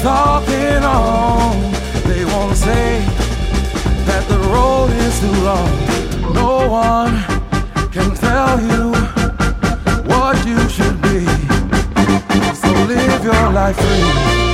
talking on. They won't say that the road is too long. No one can tell you what you should be. So live your life free.